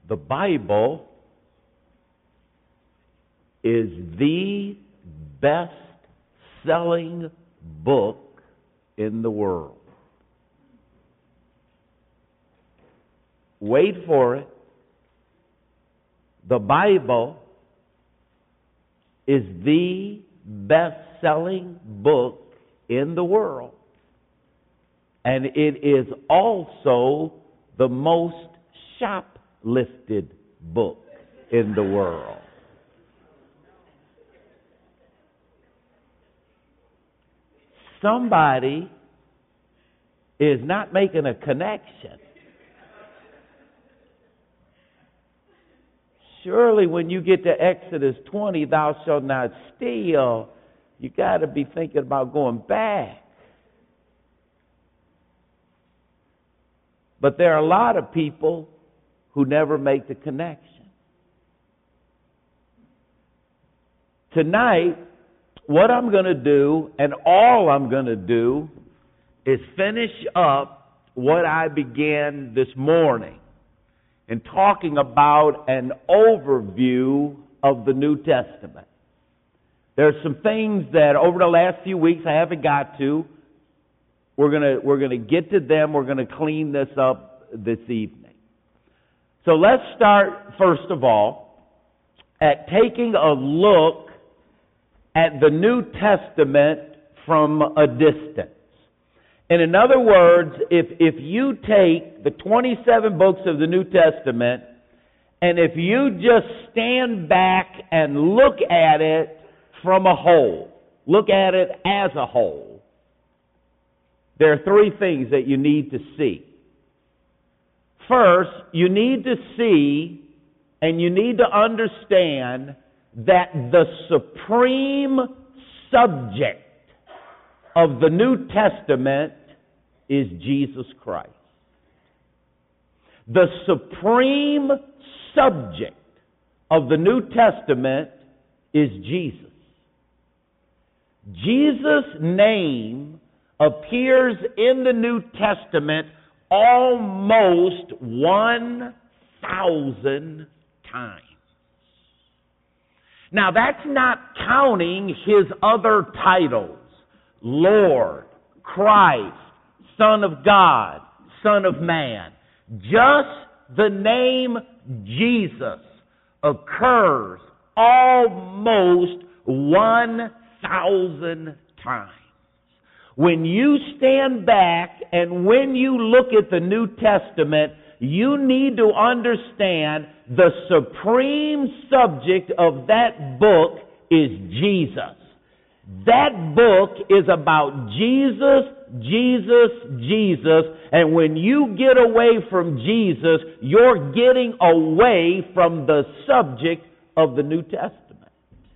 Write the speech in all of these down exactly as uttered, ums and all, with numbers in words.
The Bible is the best-selling book in the world. Wait for it. The Bible is the best-selling book in the world. And it is also the most shoplifted book in the world. Somebody is not making a connection. Surely when you get to Exodus twenty, thou shalt not steal, you got to be thinking about going back. But there are a lot of people who never make the connection. Tonight, what I'm going to do, and all I'm going to do, is finish up what I began this morning in talking about an overview of the New Testament. There are some things that over the last few weeks I haven't got to. We're going to we're going to get to them. We're going to clean this up this evening. So let's start, first of all, at taking a look at the New Testament from a distance. And in other words, if, if you take the twenty-seven books of the New Testament, and if you just stand back and look at it from a whole, look at it as a whole, there are three things that you need to see. First, you need to see and you need to understand that the supreme subject of the New Testament is Jesus Christ. The supreme subject of the New Testament is Jesus. Jesus' name appears in the New Testament almost one thousand times. Now, that's not counting his other titles: Lord, Christ, Son of God, Son of Man. Just the name Jesus occurs almost one thousand times. When you stand back and when you look at the New Testament, you need to understand the supreme subject of that book is Jesus. That book is about Jesus, Jesus, Jesus, and when you get away from Jesus, you're getting away from the subject of the New Testament.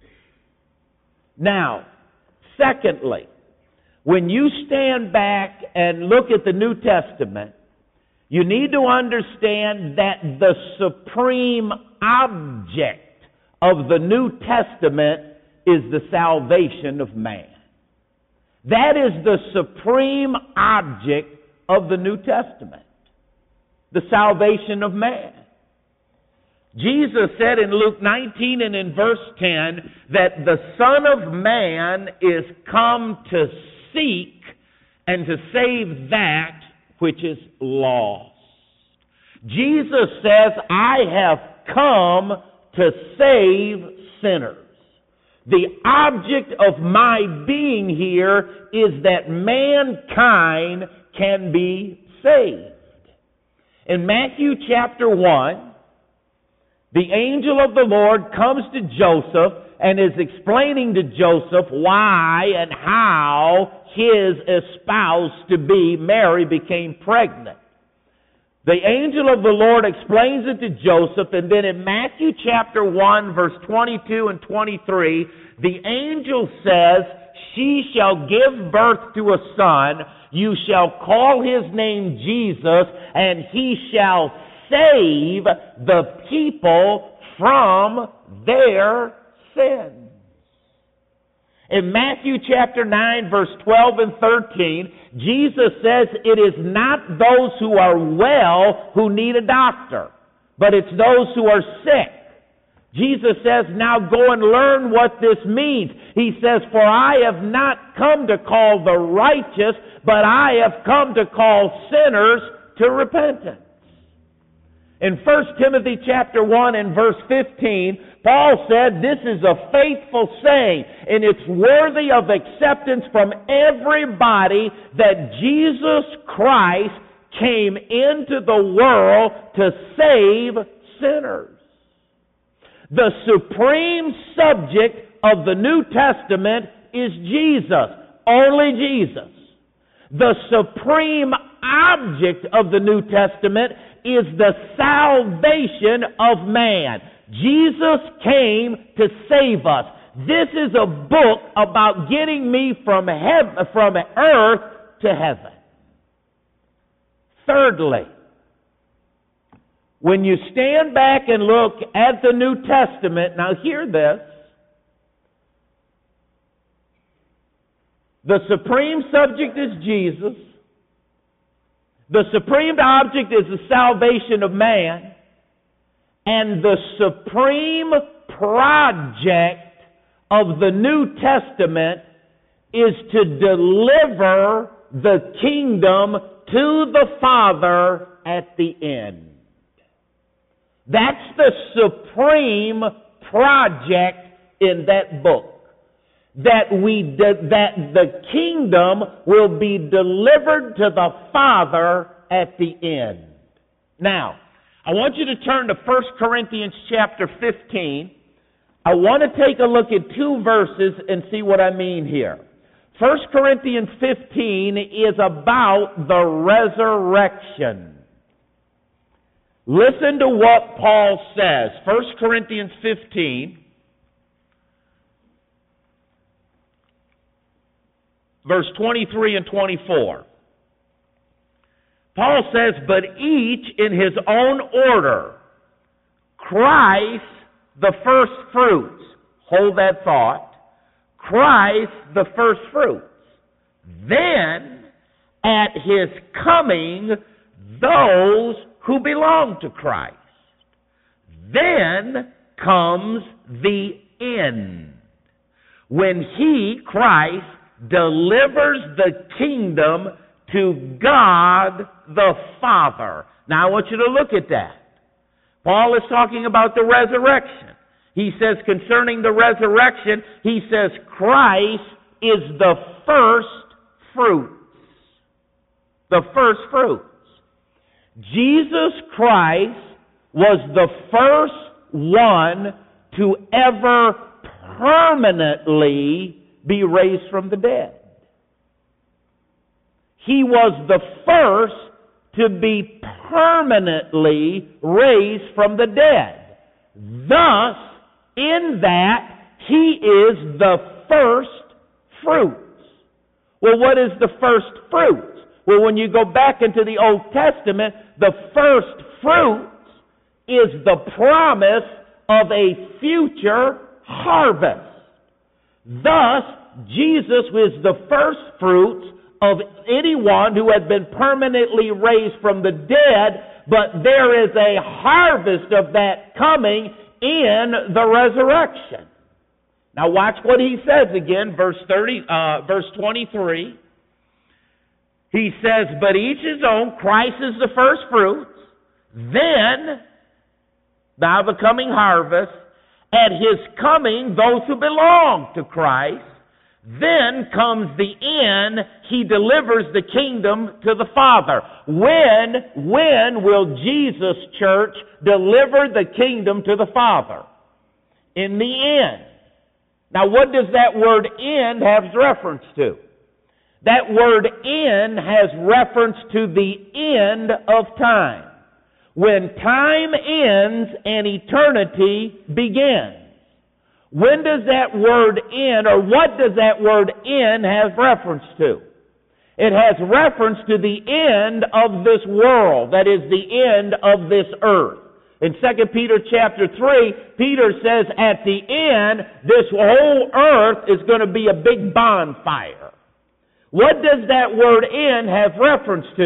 Now, secondly, when you stand back and look at the New Testament, you need to understand that the supreme object of the New Testament is the salvation of man. That is the supreme object of the New Testament, the salvation of man. Jesus said in Luke nineteen and in verse ten that the Son of Man is come to seek and to save that which is lost. Jesus says, I have come to save sinners. The object of my being here is that mankind can be saved. In Matthew chapter one, the angel of the Lord comes to Joseph and is explaining to Joseph why and how his espoused to be, Mary, became pregnant. The angel of the Lord explains it to Joseph, and then in Matthew chapter one, verse twenty-two and twenty-three, the angel says, she shall give birth to a son, you shall call his name Jesus, and he shall save the people from their sins. In Matthew chapter nine, verse twelve and thirteen, Jesus says it is not those who are well who need a doctor, but it's those who are sick. Jesus says, now go and learn what this means. He says, for I have not come to call the righteous, but I have come to call sinners to repentance. In First Timothy chapter one and verse fifteen, Paul said, this is a faithful saying, and it's worthy of acceptance from everybody that Jesus Christ came into the world to save sinners. The supreme subject of the New Testament is Jesus. Only Jesus. The supreme object of the New Testament is the salvation of man. Jesus came to save us. This is a book about getting me from heaven, from earth to heaven. Thirdly, when you stand back and look at the New Testament, now hear this, the supreme subject is Jesus. The supreme object is the salvation of man. And the supreme project of the New Testament is to deliver the kingdom to the Father at the end. That's the supreme project in that book. That we that the kingdom will be delivered to the Father at the end. Now, I want you to turn to First Corinthians chapter fifteen. I want to take a look at two verses and see what I mean here. First Corinthians fifteen is about the resurrection. Listen to what Paul says. First Corinthians fifteen. Verse twenty-three and twenty-four. Paul says, but each in his own order, Christ the first fruits. Hold that thought. Christ the first fruits. Then, at his coming, those who belong to Christ. Then comes the end. When he, Christ, delivers the kingdom to God the Father. Now I want you to look at that. Paul is talking about the resurrection. He says concerning the resurrection, he says Christ is the first fruits. The first fruits. Jesus Christ was the first one to ever permanently be raised from the dead. He was the first to be permanently raised from the dead. Thus, in that, he is the first fruits. Well, what is the first fruits? Well, when you go back into the Old Testament, the first fruits is the promise of a future harvest. Thus, Jesus was the first fruits of anyone who had been permanently raised from the dead, but there is a harvest of that coming in the resurrection. Now watch what he says again, verse thirty, uh, verse twenty-three. He says, but each his own, Christ is the first fruits, then, now the coming harvest, at his coming, those who belong to Christ. Then comes the end. He delivers the kingdom to the Father. When, when will Jesus, church, deliver the kingdom to the Father? In the end. Now what does that word end have reference to? That word end has reference to the end of time. When time ends and eternity begins. When does that word end, or what does that word end have reference to? It has reference to the end of this world, that is the end of this earth. In Second Peter chapter three, Peter says at the end, this whole earth is going to be a big bonfire. What does that word end have reference to?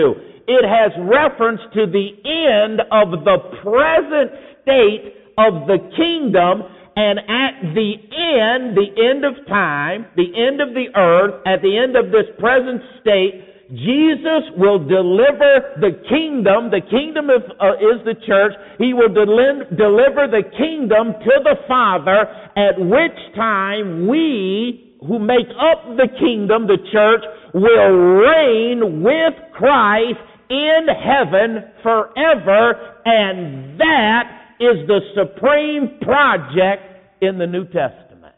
it has reference to the end of the present state of the kingdom, and at the end, the end of time, the end of the earth, at the end of this present state, Jesus will deliver the kingdom. The kingdom of, uh, is the church. He will del- deliver the kingdom to the Father, at which time we, who make up the kingdom, the church, will reign with Christ in heaven forever, and that is the supreme project in the New Testament.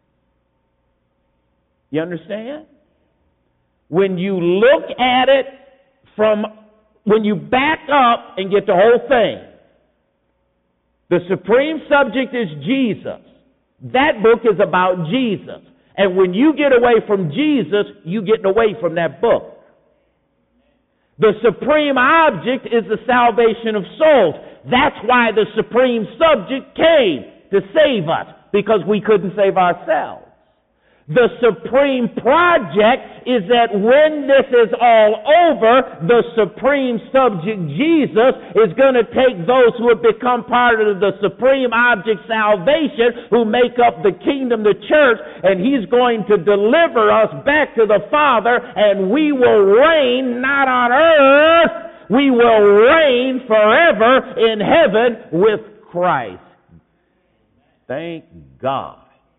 You understand? When you look at it from, when you back up and get the whole thing, the supreme subject is Jesus. That book is about Jesus. And when you get away from Jesus, you get away from that book. The supreme object is the salvation of souls. That's why the supreme subject came, to save us, because we couldn't save ourselves. The supreme project is that when this is all over, the supreme subject, Jesus, is going to take those who have become part of the supreme object, salvation, who make up the kingdom, the church, and He's going to deliver us back to the Father, and we will reign not on earth, we will reign forever in heaven with Christ. Thank God.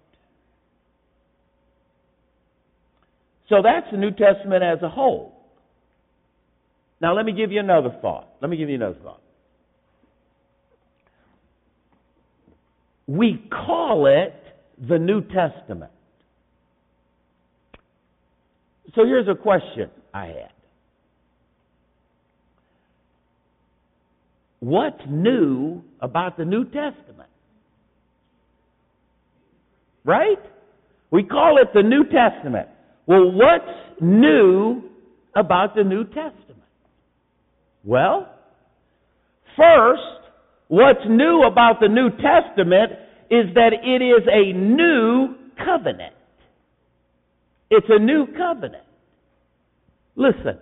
So that's the New Testament as a whole. Now let me give you another thought. Let me give you another thought. We call it the New Testament. So here's a question I had. What's new about the New Testament? Right? We call it the New Testament. Well, what's new about the New Testament? Well, first, what's new about the New Testament is that it is a new covenant. It's a new covenant. Listen.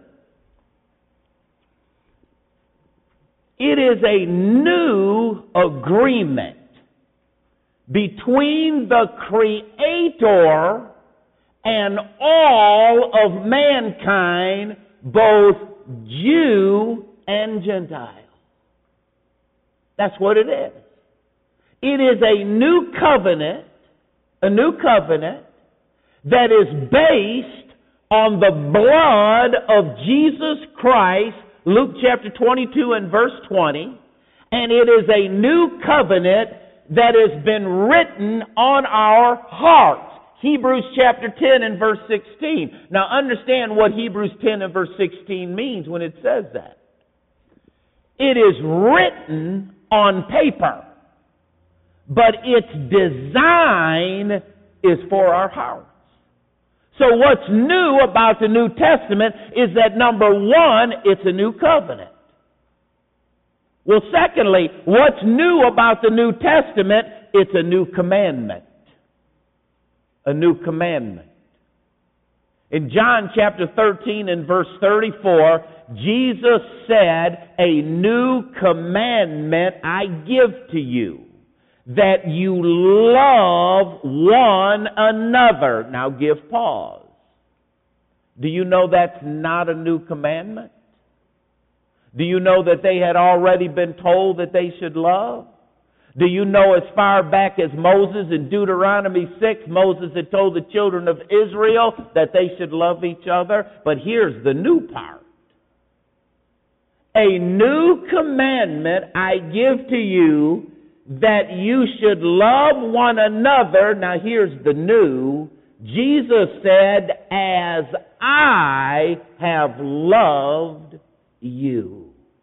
It is a new agreement between the Creator and all of mankind, both Jew and Gentile. That's what it is. It is a new covenant, a new covenant that is based on the blood of Jesus Christ, Luke chapter twenty-two and verse twenty, and it is a new covenant that has been written on our hearts. Hebrews chapter ten and verse sixteen. Now understand what Hebrews ten and verse sixteen means when it says that. It is written on paper, but its design is for our hearts. So what's new about the New Testament is that, number one, it's a new covenant. Well, secondly, what's new about the New Testament? It's a new commandment. A new commandment. In John chapter thirteen and verse thirty-four, Jesus said, "A new commandment I give to you, that you love one another." Now give pause. Do you know that's not a new commandment? Do you know that they had already been told that they should love? Do you know as far back as Moses in Deuteronomy six, Moses had told the children of Israel that they should love each other? But here's the new part. A new commandment I give to you, that you should love one another. Now here's the new. Jesus said, "As I have loved you."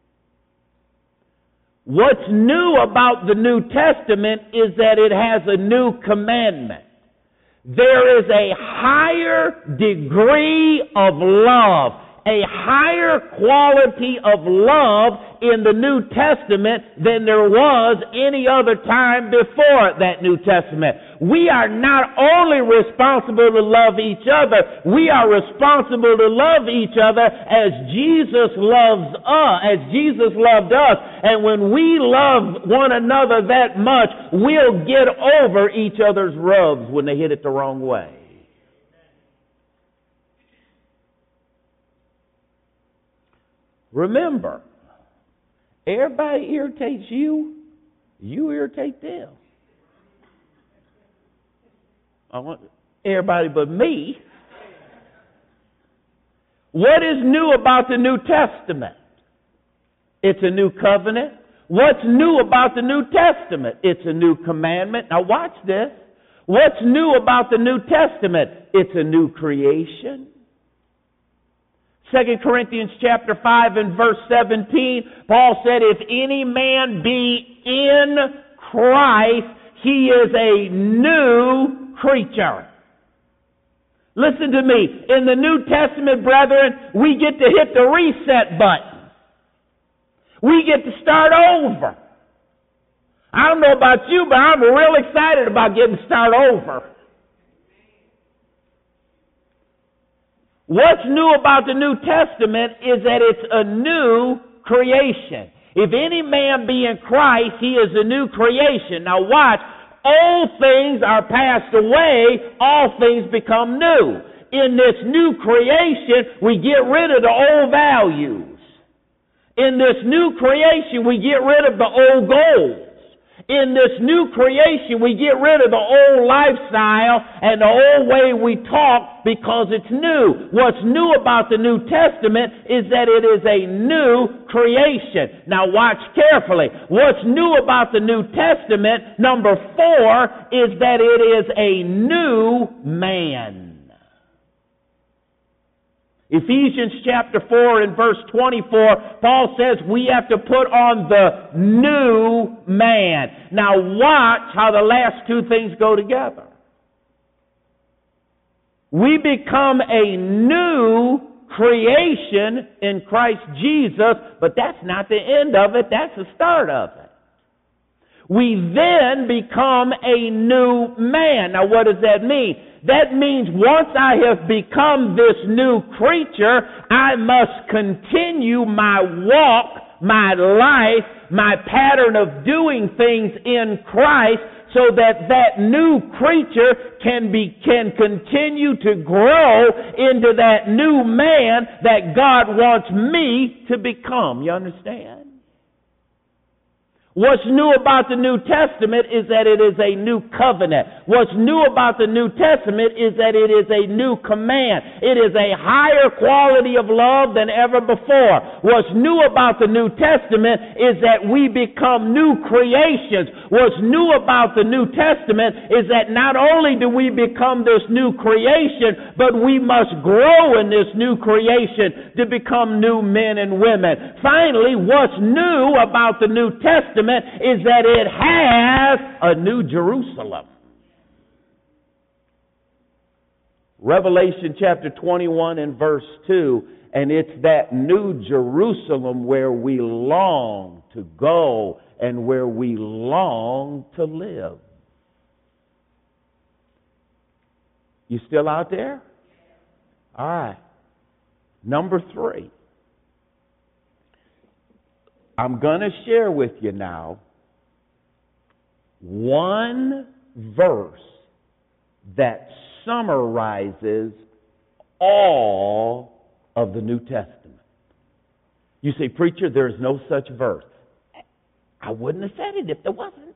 What's new about the New Testament is that it has a new commandment. There is a higher degree of love, a higher quality of love in the New Testament than there was any other time before that New Testament. We are not only responsible to love each other, we are responsible to love each other as Jesus loves us, as Jesus loved us. And when we love one another that much, we'll get over each other's rubs when they hit it the wrong way. Remember, everybody irritates you, you irritate them. I want everybody but me. What is new about the New Testament? It's a new covenant. What's new about the New Testament? It's a new commandment. Now watch this. What's new about the New Testament? It's a new creation. Second Corinthians chapter five and verse seventeen, Paul said, if any man be in Christ, he is a new creature. Listen to me. In the New Testament, brethren, we get to hit the reset button. We get to start over. I don't know about you, but I'm real excited about getting to start over. What's new about the New Testament is that it's a new creation. If any man be in Christ, he is a new creation. Now watch, old things are passed away, all things become new. In this new creation, we get rid of the old values. In this new creation, we get rid of the old goals. In this new creation, we get rid of the old lifestyle and the old way we talk because it's new. What's new about the New Testament is that it is a new creation. Now watch carefully. What's new about the New Testament, number four, is that it is a new man. Ephesians chapter four and verse twenty-four, Paul says we have to put on the new man. Now watch how the last two things go together. We become a new creation in Christ Jesus, but that's not the end of it, that's the start of it. We then become a new man. Now what does that mean? That means once I have become this new creature, I must continue my walk, my life, my pattern of doing things in Christ so that that new creature can be, can continue to grow into that new man that God wants me to become. You understand? What's new about the New Testament is that it is a new covenant. What's new about the New Testament is that it is a new command. It is a higher quality of love than ever before. What's new about the New Testament is that we become new creations. What's new about the New Testament is that not only do we become this new creation, but we must grow in this new creation to become new men and women. Finally, what's new about the New Testament is that it has a new Jerusalem. Revelation chapter twenty-one and verse two, and it's that new Jerusalem where we long to go and where we long to live. You still out there? All right. Number three. I'm going to share with you now one verse that summarizes all of the New Testament. You say, preacher, there is no such verse. I wouldn't have said it if there wasn't.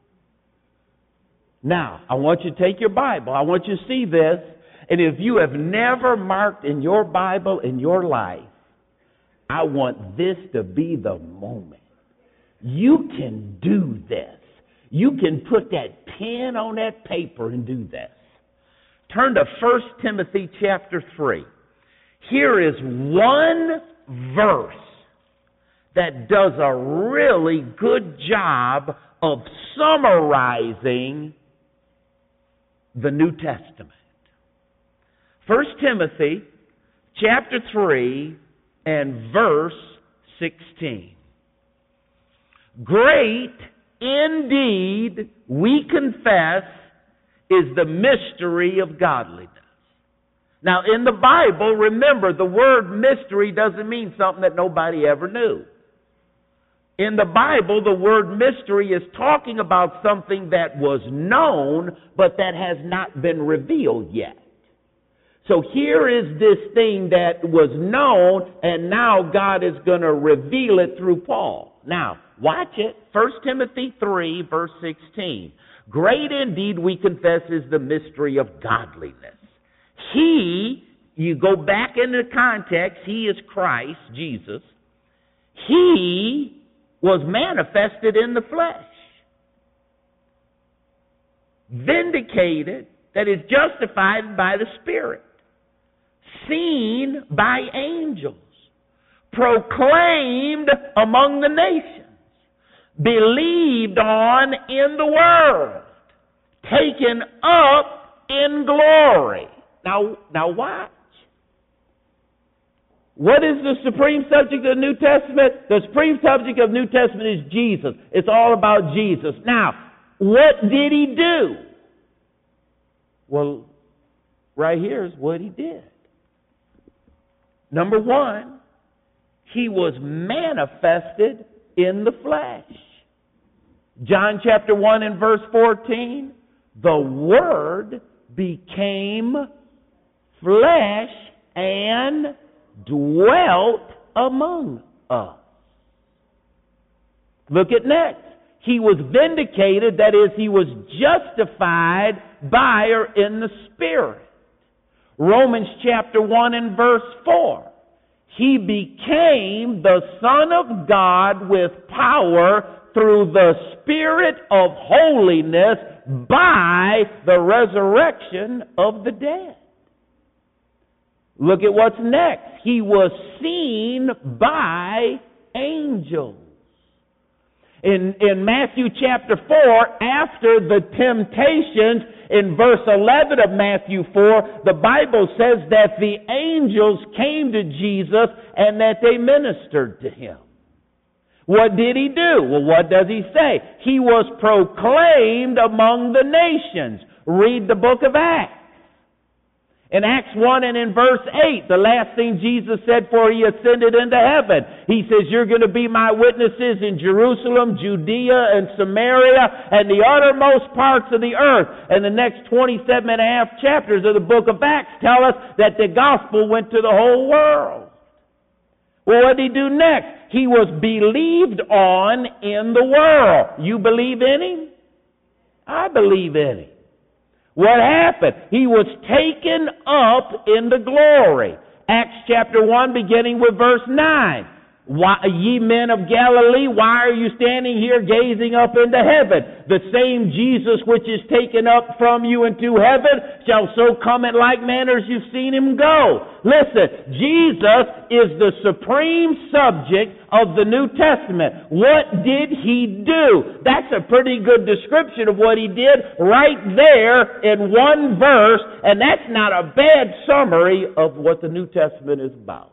Now, I want you to take your Bible. I want you to see this. And if you have never marked in your Bible in your life, I want this to be the moment. You can do this. You can put that pen on that paper and do this. Turn to First Timothy chapter three. Here is one verse that does a really good job of summarizing the New Testament. First Timothy chapter three and verse sixteen. Great indeed, we confess, is the mystery of godliness. Now, in the Bible, remember, the word mystery doesn't mean something that nobody ever knew. In the Bible, the word mystery is talking about something that was known, but that has not been revealed yet. So here is this thing that was known, and now God is going to reveal it through Paul. Now, watch it. First Timothy three, verse sixteen. Great indeed, we confess, is the mystery of godliness. He, you go back into context, he is Christ, Jesus. He was manifested in the flesh, vindicated, that is justified by the Spirit, seen by angels, proclaimed among the nations, believed on in the world, taken up in glory. Now, now watch. What is the supreme subject of the New Testament? The supreme subject of the New Testament is Jesus. It's all about Jesus. Now, what did he do? Well, right here is what he did. Number one, he was manifested in the flesh. John chapter one and verse fourteen, the Word became flesh and dwelt among us. Look at next. He was vindicated, that is, he was justified by or in the Spirit. Romans chapter one and verse four. He became the Son of God with power through the Spirit of holiness by the resurrection of the dead. Look at what's next. He was seen by angels. In, in Matthew chapter four, after the temptations, in verse eleven of Matthew four, the Bible says that the angels came to Jesus and that they ministered to him. What did he do? Well, what does he say? He was proclaimed among the nations. Read the book of Acts. In Acts one and in verse eight, the last thing Jesus said before he ascended into heaven, he says, you're going to be my witnesses in Jerusalem, Judea, and Samaria, and the uttermost parts of the earth. And the next twenty-seven and a half chapters of the book of Acts tell us that the gospel went to the whole world. Well, what did he do next? He was believed on in the world. You believe in him? I believe in him. What happened? He was taken up into glory. Acts chapter one, beginning with verse nine. Why, ye men of Galilee, why are you standing here gazing up into heaven? The same Jesus which is taken up from you into heaven shall so come in like manner as you've seen him go. Listen, Jesus is the supreme subject of the New Testament. What did he do? That's a pretty good description of what he did right there in one verse, and that's not a bad summary of what the New Testament is about.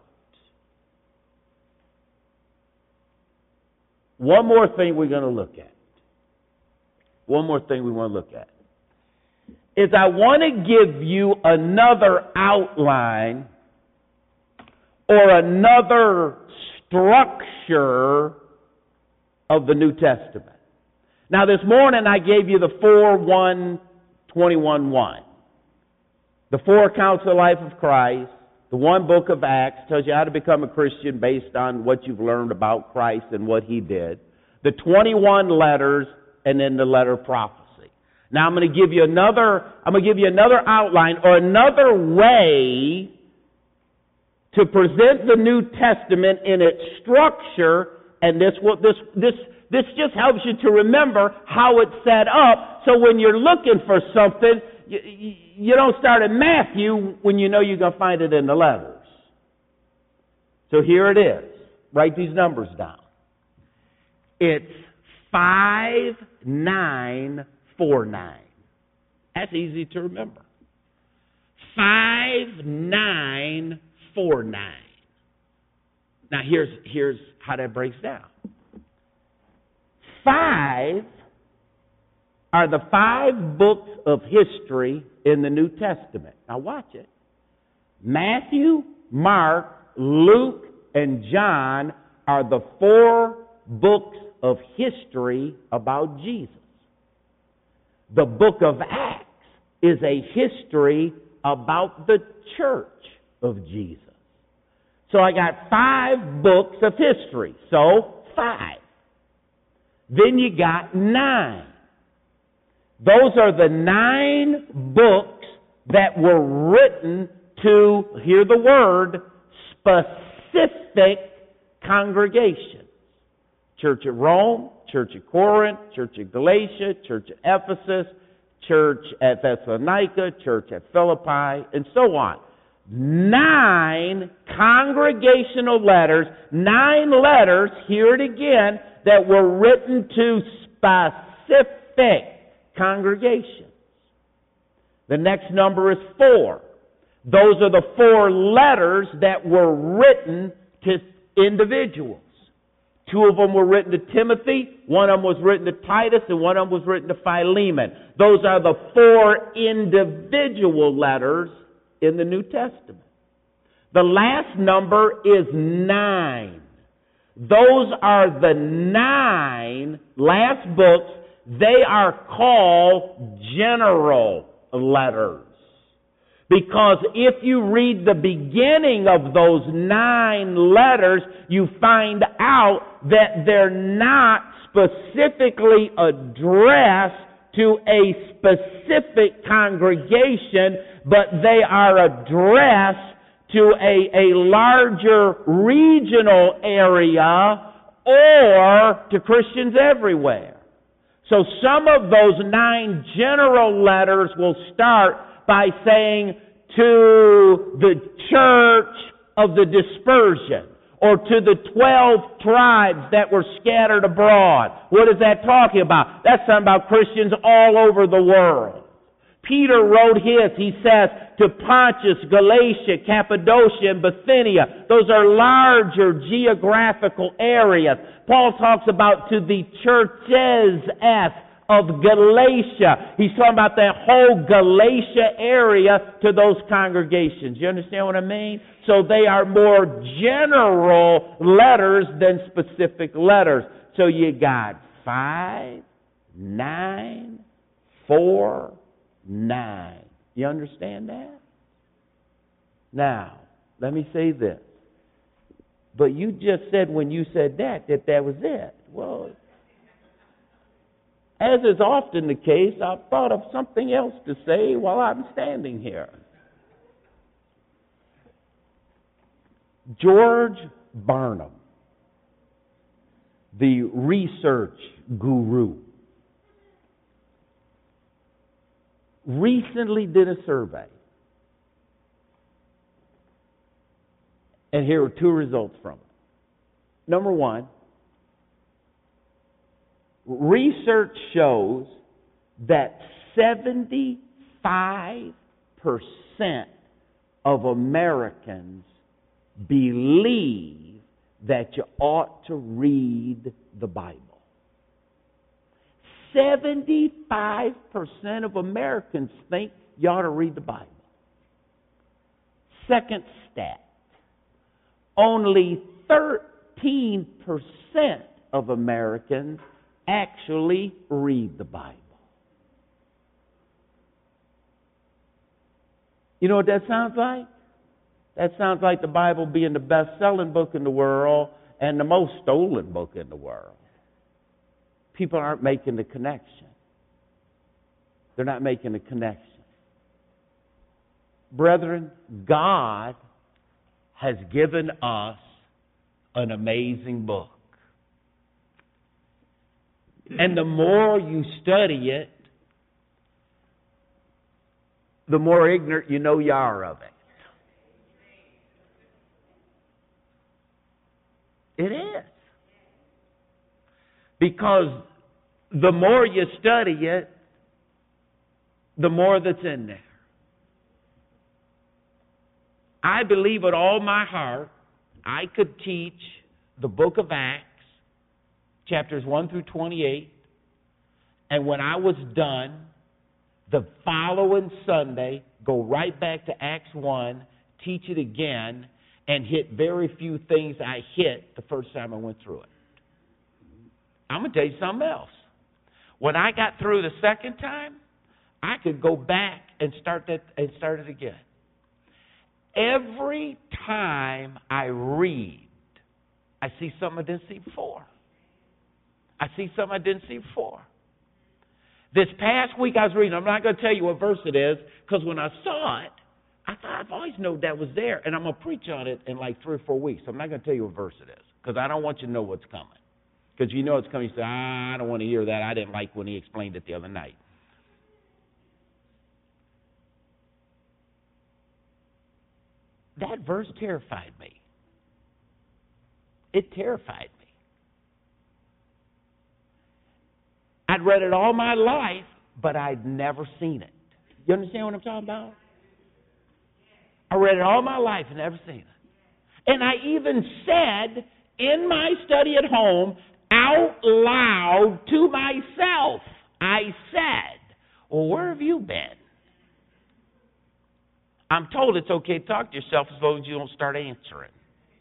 One more thing we're going to look at. One more thing we want to look at. Is I want to give you another outline or another structure of the New Testament. Now this morning I gave you the four one twenty-one one. The four accounts of the life of Christ. The one book of Acts tells you how to become a Christian based on what you've learned about Christ and what he did. The twenty-one letters, and then the letter of prophecy. Now I'm going to give you another, I'm going to give you another outline or another way to present the New Testament in its structure, and this will, this, this, this just helps you to remember how it's set up, so when you're looking for something, You, you don't start in Matthew when you know you're going to find it in the letters. So here it is. Write these numbers down. It's five nine four nine. That's easy to remember. five nine four nine. Now, here's, here's how that breaks down. Five are the five books of history in the New Testament. Now, watch it. Matthew, Mark, Luke, and John are the four books of history about Jesus. The book of Acts is a history about the church of Jesus. So I got five books of history. So, five. Then you got nine. Those are the nine books that were written to, hear the word, specific congregations. Church at Rome, Church at Corinth, Church at Galatia, Church at Ephesus, Church at Thessalonica, Church at Philippi, and so on. Nine congregational letters, nine letters, hear it again, that were written to specific congregations. The next number is four. Those are the four letters that were written to individuals. Two of them were written to Timothy, one of them was written to Titus, and one of them was written to Philemon. Those are the four individual letters in the New Testament. The last number is nine. Those are the nine last books. They are called general letters. Because if you read the beginning of those nine letters, you find out that they're not specifically addressed to a specific congregation, but they are addressed to a, a larger regional area or to Christians everywhere. So some of those nine general letters will start by saying to the church of the dispersion, or to the twelve tribes that were scattered abroad. What is that talking about? That's talking about Christians all over the world. Peter wrote his, he says, to Pontus, Galatia, Cappadocia, and Bithynia. Those are larger geographical areas. Paul talks about to the churches of Galatia. He's talking about that whole Galatia area to those congregations. You understand what I mean? So they are more general letters than specific letters. So you got five, nine, four, nine. You understand that? Now, let me say this. But you just said when you said that, that that was it. Well, as is often the case, I've thought of something else to say while I'm standing here. George Barnum, the research guru, recently did a survey. And here are two results from it. Number one, research shows that seventy-five percent of Americans believe that you ought to read the Bible. seventy-five percent of Americans think you ought to read the Bible. Second stat, only thirteen percent of Americans actually read the Bible. You know what that sounds like? That sounds like the Bible being the best-selling book in the world and the most stolen book in the world. People aren't making the connection. They're not making the connection. Brethren, God has given us an amazing book. And the more you study it, the more ignorant you know you are of it. It is. Because the more you study it, the more that's in there. I believe with all my heart I could teach the book of Acts, chapters one through twenty-eight, and when I was done, the following Sunday, go right back to Acts one, teach it again, and hit very few things I hit the first time I went through it. I'm going to tell you something else. When I got through the second time, I could go back and start that and start it again. Every time I read, I see something I didn't see before. I see something I didn't see before. This past week I was reading, I'm not going to tell you what verse it is, because when I saw it, I thought I've always known that was there, and I'm going to preach on it in like three or four weeks. I'm not going to tell you what verse it is, because I don't want you to know what's coming. Because you know it's coming, you say, ah, I don't want to hear that. I didn't like when he explained it the other night. That verse terrified me. It terrified me. I'd read it all my life, but I'd never seen it. You understand what I'm talking about? I read it all my life and never seen it. And I even said in my study at home, out loud to myself, I said, well, where have you been? I'm told it's okay to talk to yourself as long as you don't start answering.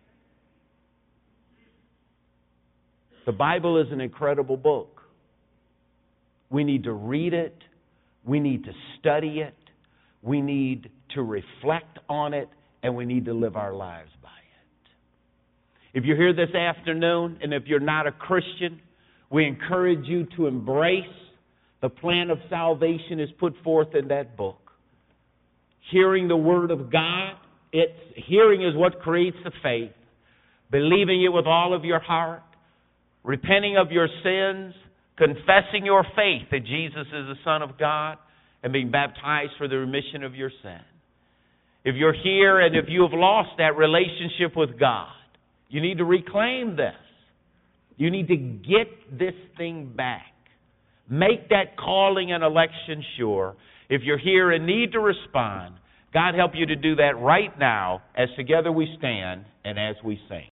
The Bible is an incredible book. We need to read it. We need to study it. We need to reflect on it. And we need to live our lives by it. If you're here this afternoon, and if you're not a Christian, we encourage you to embrace the plan of salvation as put forth in that book. Hearing the Word of God, it's, hearing is what creates the faith. Believing it with all of your heart, repenting of your sins, confessing your faith that Jesus is the Son of God, and being baptized for the remission of your sin. If you're here and if you have lost that relationship with God, you need to reclaim this. You need to get this thing back. Make that calling and election sure. If you're here and need to respond, God help you to do that right now as together we stand and as we sing.